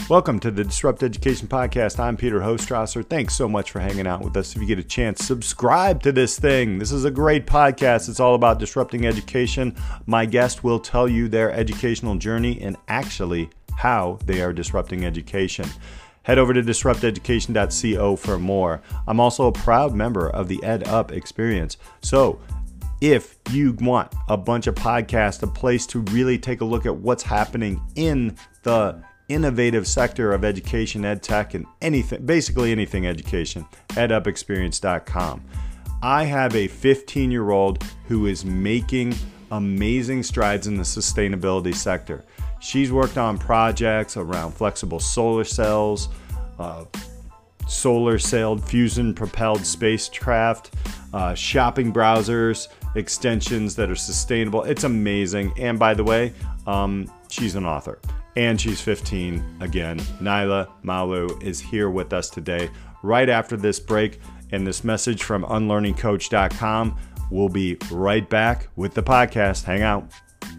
Welcome to the Disrupt Education Podcast. I'm Peter Hostrasser. Thanks so much for hanging out with us. If you get a chance, subscribe to this thing. This is a great podcast. It's all about disrupting education. My guest will tell you their educational journey and actually how they are disrupting education. Head over to disrupteducation.co for more. I'm also a proud member of the EdUp experience. So if you want a bunch of podcasts, a place to really take a look at what's happening in the innovative sector of education, ed tech, and anything, basically anything education, edupexperience.com. I have a 15-year-old who is making amazing strides in the sustainability sector. She's worked on projects around flexible solar cells, solar-sailed fusion-propelled spacecraft, shopping browsers, extensions that are sustainable. It's amazing. And by the way, she's an author. And she's 15 again. Naila Maulu is here with us today. Right after this break and this message from unlearningcoach.com, we'll be right back with the podcast. Hang out.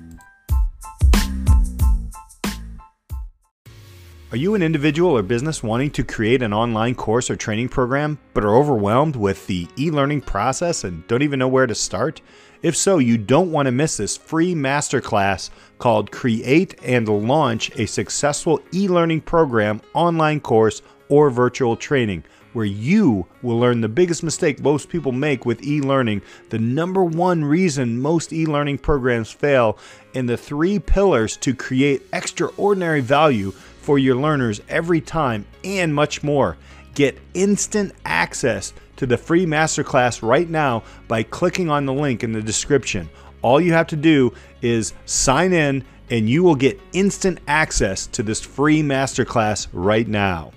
Are you an individual or business wanting to create an online course or training program, but are overwhelmed with the e-learning process and don't even know where to start? If so, you don't want to miss this free masterclass called Create and Launch a Successful E-Learning Program Online Course or Virtual Training, where you will learn the biggest mistake most people make with e-learning, the number one reason most e-learning programs fail, and the 3 pillars to create extraordinary value for your learners every time, and much more. Get instant access to the free masterclass right now by clicking on the link in the description. All you have to do is sign in and you will get instant access to this free masterclass right now.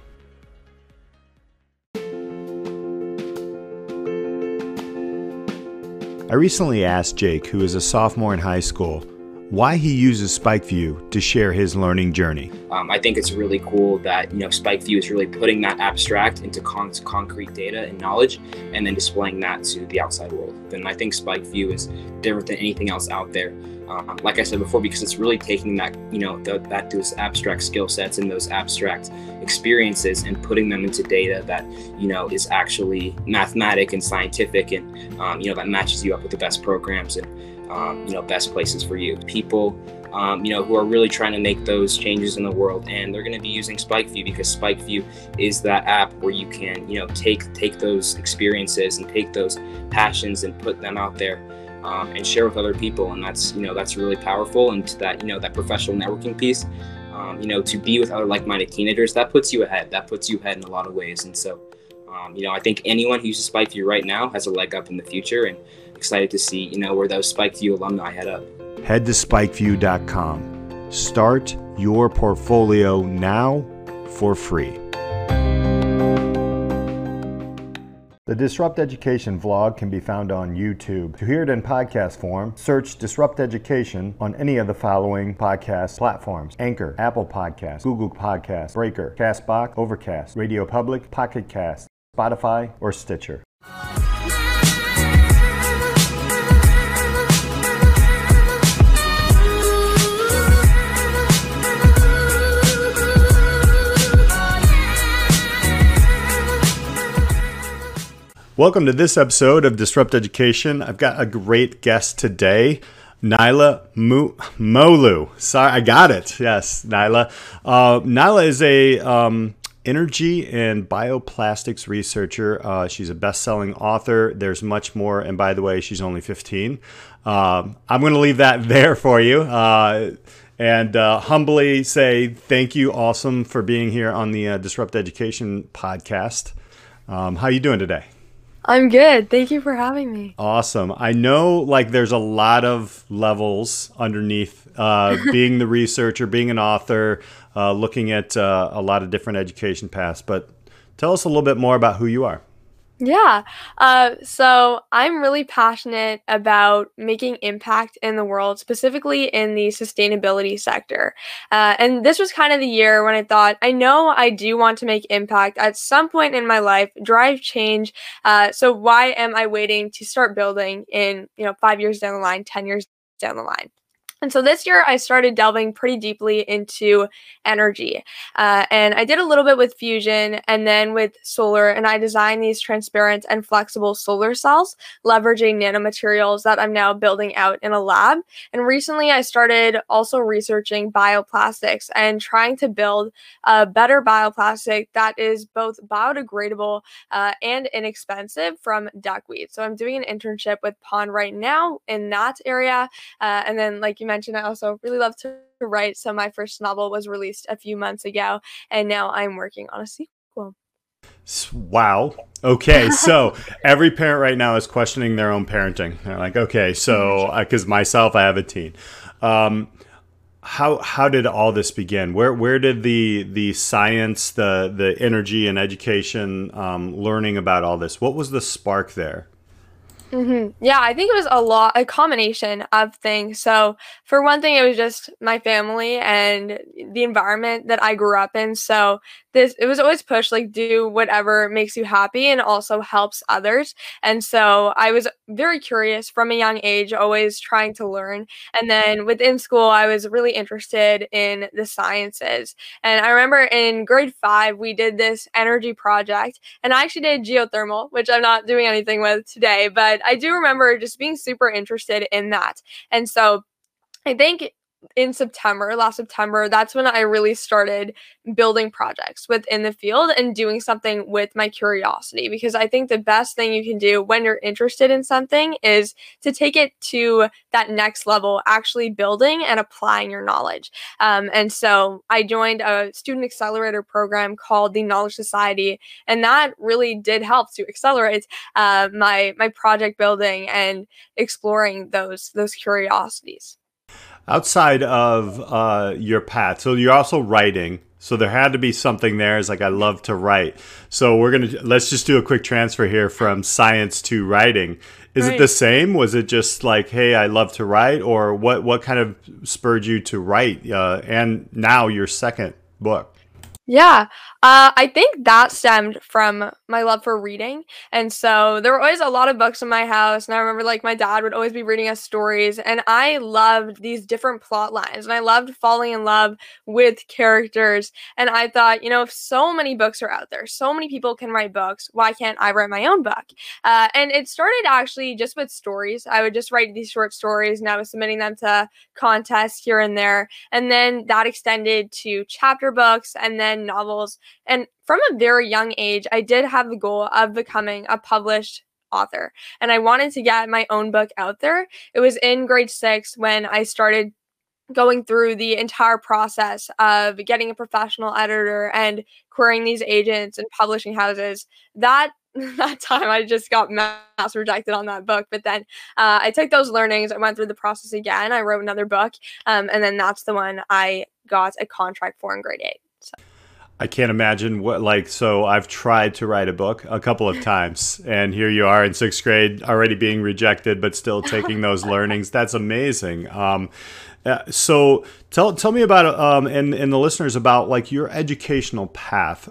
I recently asked Jake, who is a sophomore in high school, why he uses SpikeView to share his learning journey. I think it's really cool that SpikeView is really putting that abstract into concrete data and knowledge, and then displaying that to the outside world. And I think SpikeView is different than anything else out there. Like I said before, because it's really taking that those abstract skill sets and those abstract experiences and putting them into data that is actually mathematic and scientific, and that matches you up with the best programs and best places for you. People who are really trying to make those changes in the world, and they're going to be using SpikeView because SpikeView is that app where you can take those experiences and take those passions and put them out there and share with other people, and that's really powerful. And to that professional networking piece, to be with other like-minded teenagers, that puts you ahead in a lot of ways. And so I think anyone who uses SpikeView right now has a leg up in the future, and excited to see where those SpikeView alumni head up. Head to spikeview.com. Start your portfolio now for free. The Disrupt Education vlog can be found on YouTube. To hear it in podcast form, search Disrupt Education on any of the following podcast platforms: Anchor, Apple Podcasts, Google Podcasts, Breaker, Castbox, Overcast, Radio Public, Pocket Cast, Spotify, or Stitcher. Welcome to this episode of Disrupt Education. I've got a great guest today, Naila Maulu. Sorry, I got it. Yes, Naila. Naila is a energy and bioplastics researcher. She's a best-selling author. There's much more. And by the way, she's only 15. I'm going to leave that there for you. And humbly say thank you, awesome, for being here on the Disrupt Education podcast. How you doing today? I'm good. Thank you for having me. Awesome. I know there's a lot of levels underneath being the researcher, being an author, looking at a lot of different education paths, but tell us a little bit more about who you are. Yeah. So I'm really passionate about making impact in the world, specifically in the sustainability sector. And this was kind of the year when I thought, I know I do want to make impact at some point in my life, drive change. So why am I waiting to start building in, 5 years down the line, 10 years down the line? And so this year I started delving pretty deeply into energy. And I did a little bit with fusion and then with solar, and I designed these transparent and flexible solar cells, leveraging nanomaterials that I'm now building out in a lab. And recently I started also researching bioplastics and trying to build a better bioplastic that is both biodegradable and inexpensive from duckweed. So I'm doing an internship with Pond right now in that area. And then, like you mentioned, I also really love to write. So my first novel was released a few months ago, and now I'm working on a sequel. Wow. Okay. So every parent right now is questioning their own parenting. They're like, okay, so because myself, I have a teen. How did all this begin? Where did the science, the energy and education, learning about all this? What was the spark there? Yeah, I think it was a combination of things. So, for one thing, it was just my family and the environment that I grew up in. So, it was always pushed like do whatever makes you happy and also helps others. And so, I was very curious from a young age, always trying to learn. And then within school, I was really interested in the sciences. And I remember in grade 5, we did this energy project, and I actually did geothermal, which I'm not doing anything with today, but I do remember just being super interested in that. And so I think in last September, that's when I really started building projects within the field and doing something with my curiosity. Because I think the best thing you can do when you're interested in something is to take it to that next level, actually building and applying your knowledge. And so I joined a student accelerator program called the Knowledge Society, and that really did help to accelerate my project building and exploring those curiosities. Outside of your path, so you're also writing. So there had to be something there. It's like I love to write. So let's just do a quick transfer here from science to writing. Is it the same? Was it just like, hey, I love to write, or what kind of spurred you to write? And now your second book. Yeah, I think that stemmed from my love for reading. And so there were always a lot of books in my house. And I remember like my dad would always be reading us stories. And I loved these different plot lines. And I loved falling in love with characters. And I thought, if so many books are out there, so many people can write books, why can't I write my own book? And it started actually just with stories. I would just write these short stories and I was submitting them to contests here and there. And then that extended to chapter books and then novels. And from a very young age, I did have the goal of becoming a published author. And I wanted to get my own book out there. It was in grade 6 when I started going through the entire process of getting a professional editor and querying these agents and publishing houses. That time I just got mass rejected on that book. But then I took those learnings, I went through the process again, I wrote another book, and then that's the one I got a contract for in grade 8. So. I can't imagine so I've tried to write a book a couple of times, and here you are in 6th grade already being rejected, but still taking those learnings. That's amazing. So tell me about and the listeners about like your educational path.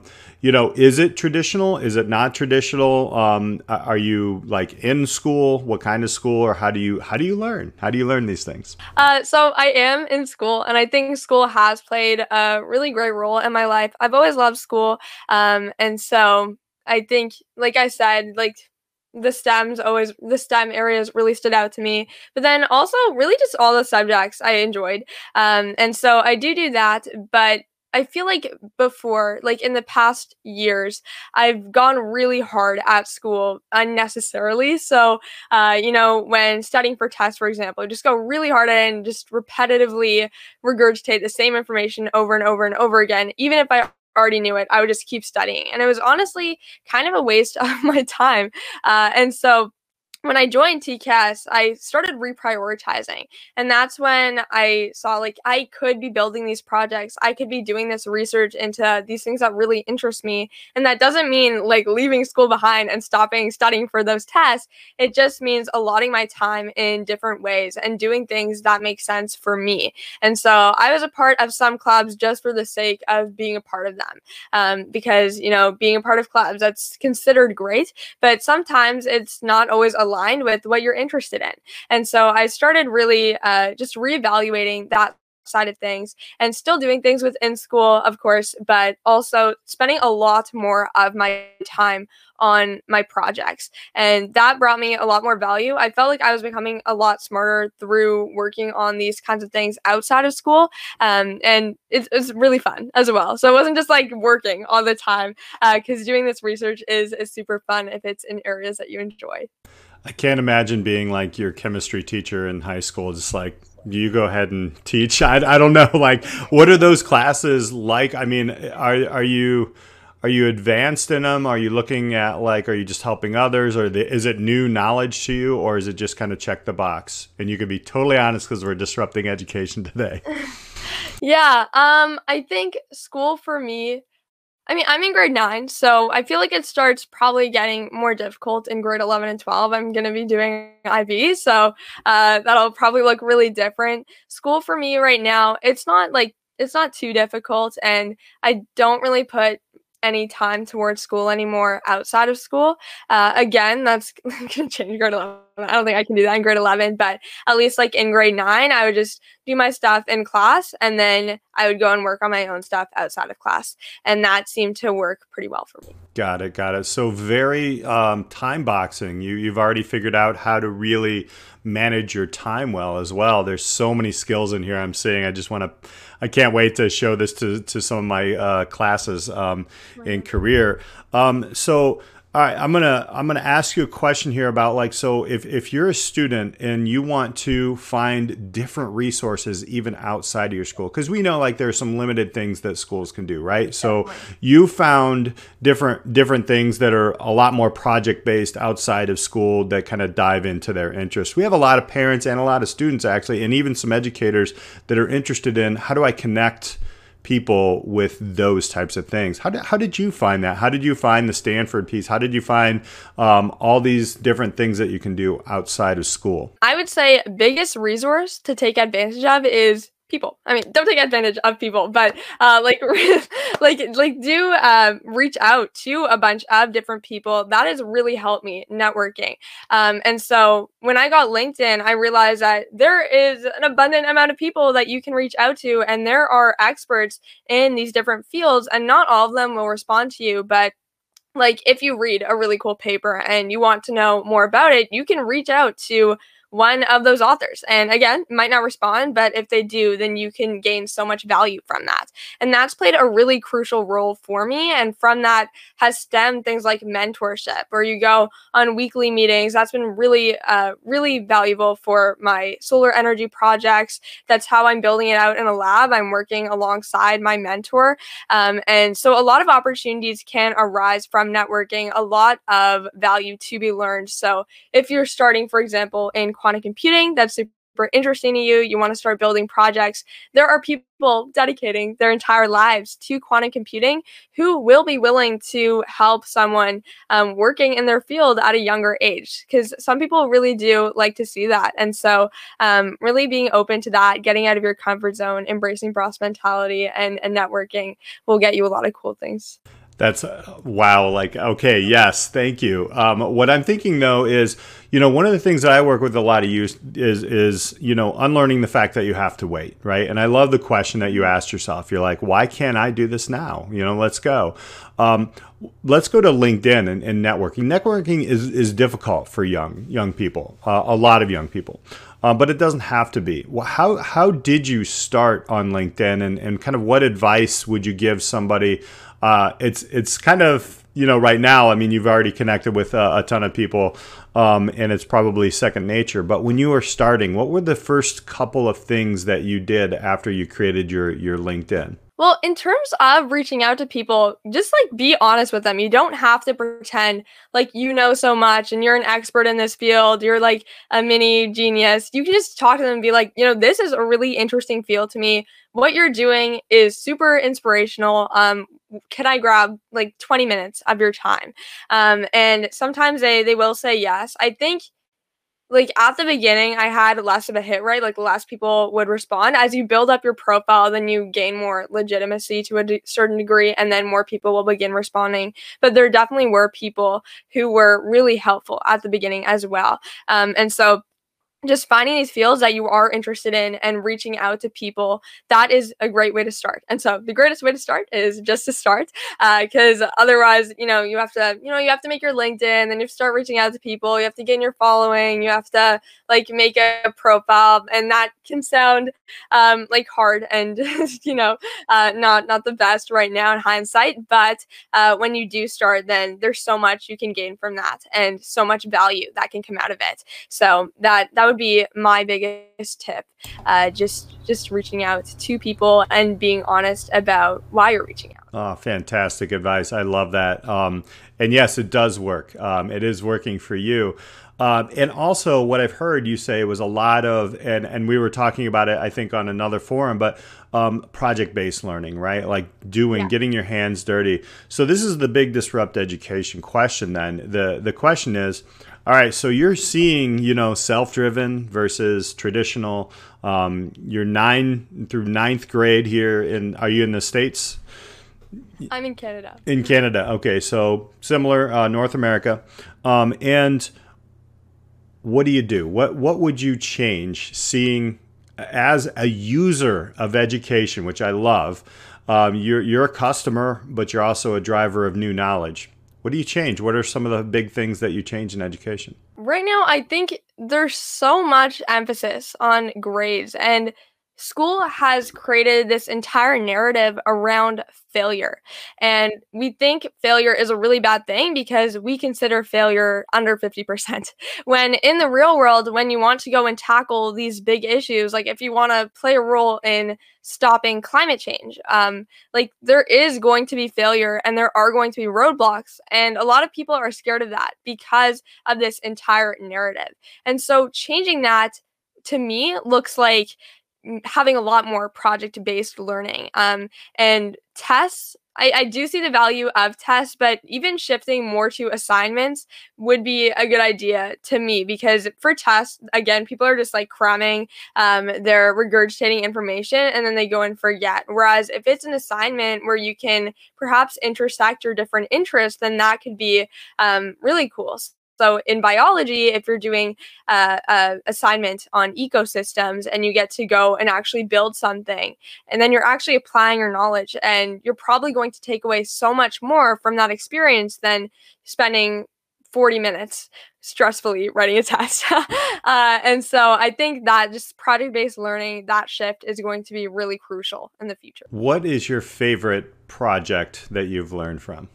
Is it traditional? Is it not traditional? Are you like in school? What kind of school, or how do you learn? How do you learn these things? So I am in school, and I think school has played a really great role in my life. I've always loved school, and so I think, like I said, like the STEM areas really stood out to me, but then also really just all the subjects I enjoyed. And so I do that, but I feel like before, like in the past years, I've gone really hard at school unnecessarily. So, when studying for tests, for example, I just go really hard at it and just repetitively regurgitate the same information over and over and over again, even if I already knew it, I would just keep studying. And it was honestly kind of a waste of my time. And so when I joined TCAS, I started reprioritizing. And that's when I saw like I could be building these projects. I could be doing this research into these things that really interest me. And that doesn't mean like leaving school behind and stopping studying for those tests. It just means allotting my time in different ways and doing things that make sense for me. And so I was a part of some clubs just for the sake of being a part of them. Because, being a part of clubs, that's considered great. But sometimes it's not always aligned with what you're interested in. And so I started really just reevaluating that side of things and still doing things within school, of course, but also spending a lot more of my time on my projects. And that brought me a lot more value. I felt like I was becoming a lot smarter through working on these kinds of things outside of school. And it's really fun as well. So it wasn't just like working all the time, because doing this research is super fun if it's in areas that you enjoy. I can't imagine being like your chemistry teacher in high school, just like, you go ahead and teach. I don't know. Like, what are those classes like? I mean, are you advanced in them? Are you looking at like, are you just helping others, or is it new knowledge to you, or is it just kind of check the box? And you can be totally honest because we're disrupting education today. Yeah, I think school for me, I mean, I'm in grade 9, so I feel like it starts probably getting more difficult in grade 11 and 12. I'm going to be doing IB, so that'll probably look really different. School for me right now, it's not too difficult, and I don't really put any time towards school anymore outside of school. Again, that's going to change grade 11. I don't think I can do that in grade 11, but at least like in grade 9, I would just do my stuff in class, and then I would go and work on my own stuff outside of class. And that seemed to work pretty well for me. Got it. Got it. So very time boxing. You've already figured out how to really manage your time well as well. There's so many skills in here I'm seeing. I can't wait to show this to some of my classes in career. So all right, I'm gonna ask you a question here about like, so if you're a student and you want to find different resources even outside of your school, because we know like there's some limited things that schools can do, right? So you found different things that are a lot more project based outside of school that kind of dive into their interests. We have a lot of parents and a lot of students actually, and even some educators that are interested in, how do I connect people with those types of things? How did you find that? How did you find the Stanford piece? How did you find all these different things that you can do outside of school? I would say biggest resource to take advantage of is people. I mean, don't take advantage of people, but do reach out to a bunch of different people. That has really helped me networking. And so when I got LinkedIn, I realized that there is an abundant amount of people that you can reach out to, and there are experts in these different fields, and not all of them will respond to you, but like if you read a really cool paper and you want to know more about it, you can reach out to one of those authors. And again, might not respond, but if they do, then you can gain so much value from that. And that's played a really crucial role for me. And from that has stemmed things like mentorship, where you go on weekly meetings. That's been really, really valuable for my solar energy projects. That's how I'm building it out in a lab. I'm working alongside my mentor. And so a lot of opportunities can arise from networking, a lot of value to be learned. So if you're starting, for example, in quantum computing, that's super interesting to you, you want to start building projects, there are people dedicating their entire lives to quantum computing who will be willing to help someone working in their field at a younger age, because some people really do like to see that. And so really being open to that, getting out of your comfort zone, embracing boss mentality, and networking will get you a lot of cool things. That's wow. Like, okay, yes, thank you. What I'm thinking though is, one of the things that I work with a lot of youth is, unlearning the fact that you have to wait, right? And I love the question that you asked yourself. You're like, why can't I do this now? Let's go. Let's go to LinkedIn and networking. Networking is difficult for young people, a lot of young people. But it doesn't have to be. Well, how did you start on LinkedIn, and kind of what advice would you give somebody? It's kind of, right now, I mean, you've already connected with a ton of people, and it's probably second nature. But when you were starting, what were the first couple of things that you did after you created your LinkedIn? Well, in terms of reaching out to people, just like be honest with them. You don't have to pretend like you know so much and you're an expert in this field. You're like a mini genius. You can just talk to them and be like, this is a really interesting field to me. What you're doing is super inspirational. Can I grab like 20 minutes of your time? And sometimes they will say yes. I think like at the beginning, I had less of a hit rate, like less people would respond. As you build up your profile, then you gain more legitimacy to a certain degree, and then more people will begin responding. But there definitely were people who were really helpful at the beginning as well. And so just finding these fields that you are interested in and reaching out to people, that is a great way to start. And so the greatest way to start is just to start, because otherwise, you have to make your LinkedIn, then you have to start reaching out to people, you have to gain your following, you have to like make a profile, and that can sound like hard and not the best right now in hindsight. But when you do start, then there's so much you can gain from that and so much value that can come out of it. So that would be my biggest tip. Just reaching out to people and being honest about why you're reaching out. Oh, fantastic advice. I love that. And yes, it does work. It is working for you. And also what I've heard you say was a lot of, and we were talking about it, I think, on another forum, but project-based learning, right? Like getting your hands dirty. So this is the big disrupt education question then. The question is, all right, so you're seeing, self-driven versus traditional. You're 9 through 9th grade here are you in the States? I'm in Canada. In Canada. Okay. So similar, North America. And what do you do? What would you change seeing as a user of education, which I love? You're a customer, but you're also a driver of new knowledge. What do you change? What are some of the big things that you change in education? Right now, I think there's so much emphasis on grades, and school has created this entire narrative around failure. And we think failure is a really bad thing because we consider failure under 50%. When in the real world, when you want to go and tackle these big issues, like if you want to play a role in stopping climate change, like there is going to be failure and there are going to be roadblocks. And a lot of people are scared of that because of this entire narrative. And so changing that, to me, looks like having a lot more project-based learning, and tests. I do see the value of tests, but even shifting more to assignments would be a good idea to me, because for tests, again, people are just like cramming, they're regurgitating information and then they go and forget. Whereas if it's an assignment where you can perhaps intersect your different interests, then that could be really cool. So in biology, if you're doing a assignment on ecosystems and you get to go and actually build something, and then you're actually applying your knowledge, and you're probably going to take away so much more from that experience than spending 40 minutes stressfully writing a test. And so I think that just project-based learning, that shift is going to be really crucial in the future. What is your favorite project that you've learned from?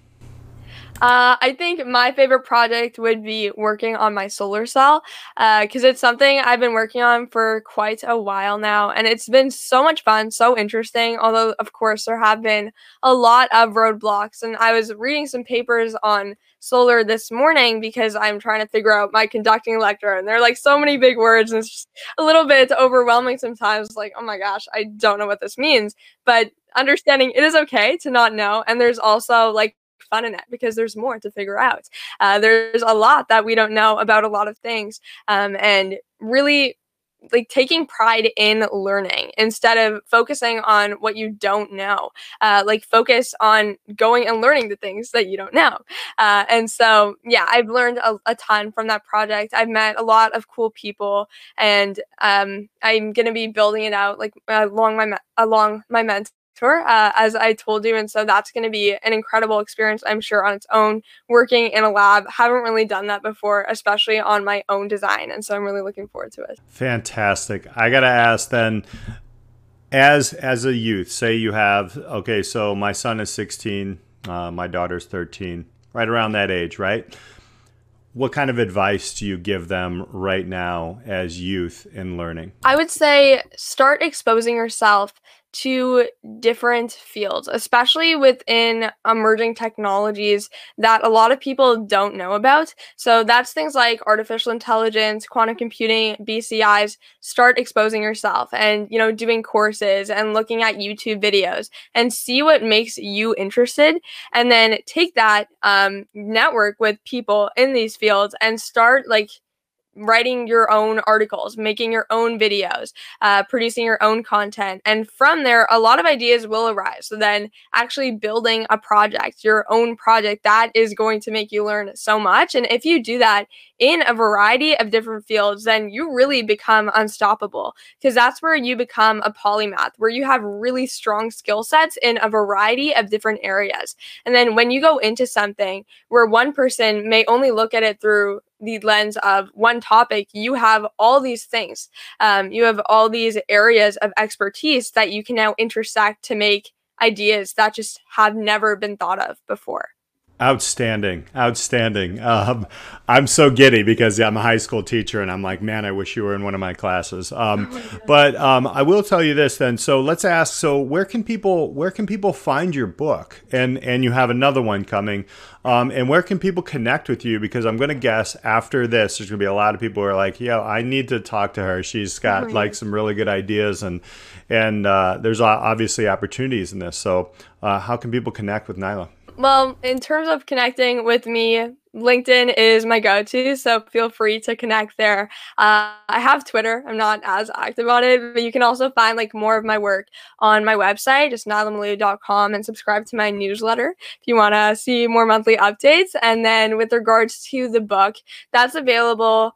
I think my favorite project would be working on my solar cell, because it's something I've been working on for quite a while now, and it's been so much fun, so interesting, although, of course, there have been a lot of roadblocks. And I was reading some papers on solar this morning because I'm trying to figure out my conducting electrode, and there are like so many big words, and it's just a little bit overwhelming sometimes, like, oh my gosh, I don't know what this means. But understanding it is okay to not know, and there's also like fun in it because there's more to figure out. There's a lot that we don't know about a lot of things, and really like taking pride in learning instead of focusing on what you don't know. Like focus on going and learning the things that you don't know. And so, yeah, I've learned a ton from that project. I've met a lot of cool people, and I'm going to be building it out like along my mentor, as I told you. And so that's going to be an incredible experience, I'm sure, on its own, working in a lab. Haven't really done that before, especially on my own design. And so I'm really looking forward to it. Fantastic. I got to ask then, as a youth, say you have, okay, so my son is 16, my daughter's 13, right around that age, right? What kind of advice do you give them right now as youth in learning? I would say start exposing yourself to different fields, especially within emerging technologies that a lot of people don't know about. So that's things like artificial intelligence, quantum computing, BCIs. Start exposing yourself and, doing courses and looking at YouTube videos and see what makes you interested. And then take that, network with people in these fields and start writing your own articles, making your own videos, producing your own content. And from there, a lot of ideas will arise. So then actually building a project, your own project, that is going to make you learn so much. And if you do that in a variety of different fields, then you really become unstoppable, because that's where you become a polymath, where you have really strong skill sets in a variety of different areas. And then when you go into something where one person may only look at it through the lens of one topic, you have all these things. You have all these areas of expertise that you can now intersect to make ideas that just have never been thought of before. Outstanding. Outstanding. I'm so giddy because I'm a high school teacher and I'm like, man, I wish you were in one of my classes. But I will tell you this then. So let's ask, so where can people find your book? And you have another one coming. And where can people connect with you? Because I'm going to guess after this, there's going to be a lot of people who are like, yeah, I need to talk to her. She's got like some really good ideas, and there's obviously opportunities in this. So how can people connect with Nyla? Well, in terms of connecting with me, LinkedIn is my go-to, so feel free to connect there. I have Twitter. I'm not as active on it, but you can also find like more of my work on my website, just nylamalou.com, and subscribe to my newsletter if you want to see more monthly updates. And then with regards to the book, that's available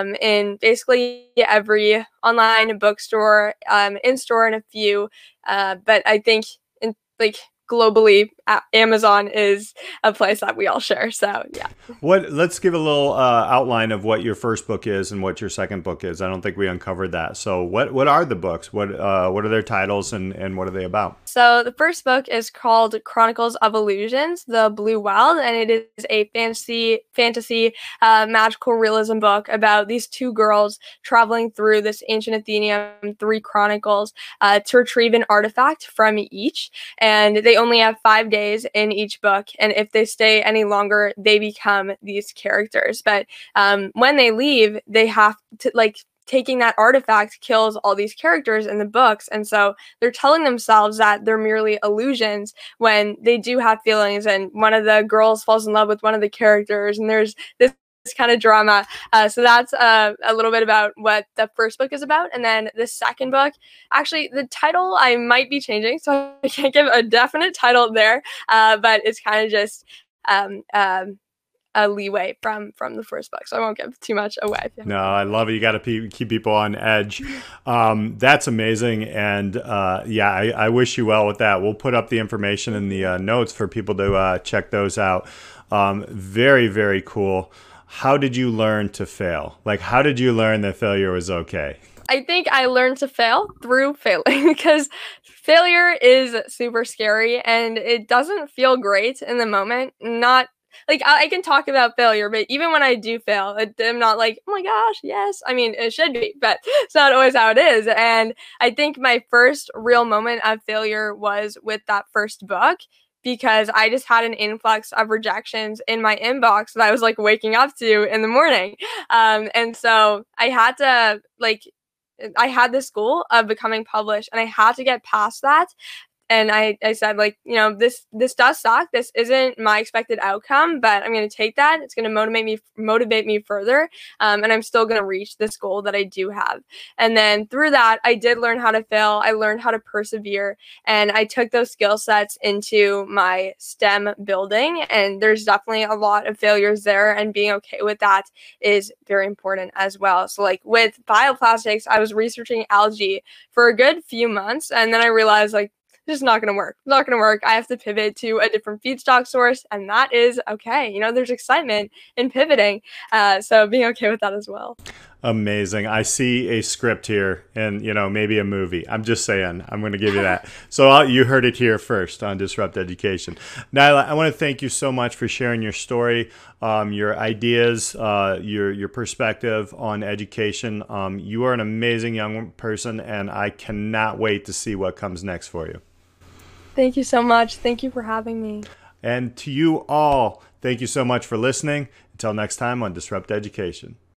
in basically every online bookstore, in-store, and a few. But I think in like globally, Amazon is a place that we all share. So yeah. Let's give a little outline of what your first book is and what your second book is. I don't think we uncovered that. So what are the books? What are their titles, and what are they about? So the first book is called Chronicles of Illusions: The Blue Wild, and it is a fantasy magical realism book about these two girls traveling through this ancient Athenium 3 chronicles to retrieve an artifact from each. And they only have 5 days in each book, and if they stay any longer, they become these characters. But when they leave, they have to taking that artifact kills all these characters in the books, and so they're telling themselves that they're merely illusions when they do have feelings. And one of the girls falls in love with one of the characters, and there's this kind of drama. So that's a little bit about what the first book is about. And then the second book, actually the title I might be changing, so I can't give a definite title there, but it's kind of just a leeway from the first book, so I won't give too much away. No, I love it. You got to keep people on edge. That's amazing. And yeah, I wish you well with that. We'll put up the information in the notes for people to check those out. Very, very cool. How did you learn to fail? Like, how did you learn that failure was okay? I think I learned to fail through failing, because failure is super scary and it doesn't feel great in the moment. Not like I can talk about failure, but even when I do fail, I'm not like, oh my gosh, yes. I mean, it should be, but it's not always how it is. And I think my first real moment of failure was with that first book, because I just had an influx of rejections in my inbox that I was like waking up to in the morning. And so I had to I had this goal of becoming published, and I had to get past that. And I said, like, you know, this does suck. This isn't my expected outcome, but I'm going to take that. It's going to motivate me further. And I'm still going to reach this goal that I do have. And then through that, I did learn how to fail. I learned how to persevere, and I took those skill sets into my STEM building. And there's definitely a lot of failures there, and being okay with that is very important as well. So like with bioplastics, I was researching algae for a good few months, and then I realized, like, just not going to work. Not going to work. I have to pivot to a different feedstock source, and that is okay. You know, there's excitement in pivoting. So being okay with that as well. Amazing. I see a script here, and, you know, maybe a movie. I'm just saying, I'm going to give you that. So you heard it here first on Disrupt Education. Nyla, I want to thank you so much for sharing your story, your ideas, your perspective on education. You are an amazing young person, and I cannot wait to see what comes next for you. Thank you so much. Thank you for having me. And to you all, thank you so much for listening. Until next time on Disrupt Education.